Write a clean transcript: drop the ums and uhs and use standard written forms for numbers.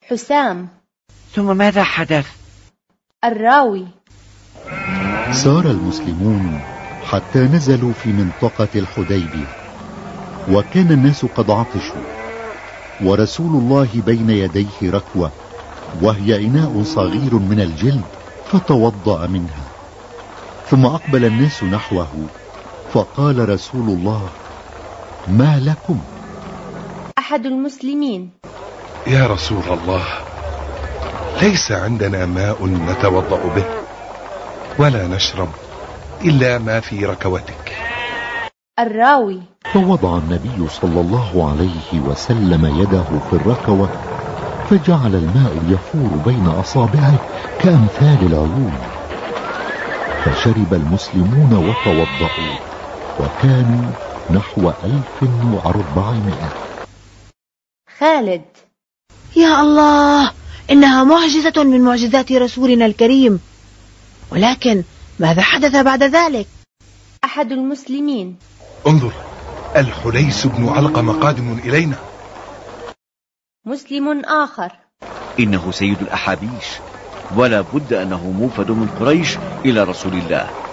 حسام. ثم ماذا حدث؟ الراوي: سار المسلمون حتى نزلوا في منطقة الحديبية، وكان الناس قد عطشوا، ورسول الله بين يديه ركوة وهي إناء صغير من الجلد، فتوضأ منها. ثم أقبل الناس نحوه، فقال رسول الله: ما لكم؟ أحد المسلمين: يا رسول الله، ليس عندنا ماء نتوضأ به، ولا نشرب إلا ما في ركوتك. الراوي: فوضع النبي صلى الله عليه وسلم يده في الركوة، فجعل الماء يفور بين أصابعه كأمثال العيون، فشرب المسلمون وتوضأوا، وكانوا نحو 1400. خالد: يا الله، إنها معجزة من معجزات رسولنا الكريم، ولكن ماذا حدث بعد ذلك؟ أحد المسلمين: انظر، الحليس بن علقمة قادم إلينا. مسلم آخر: إنه سيد الأحابيش، ولا بد أنه موفد من قريش إلى رسول الله.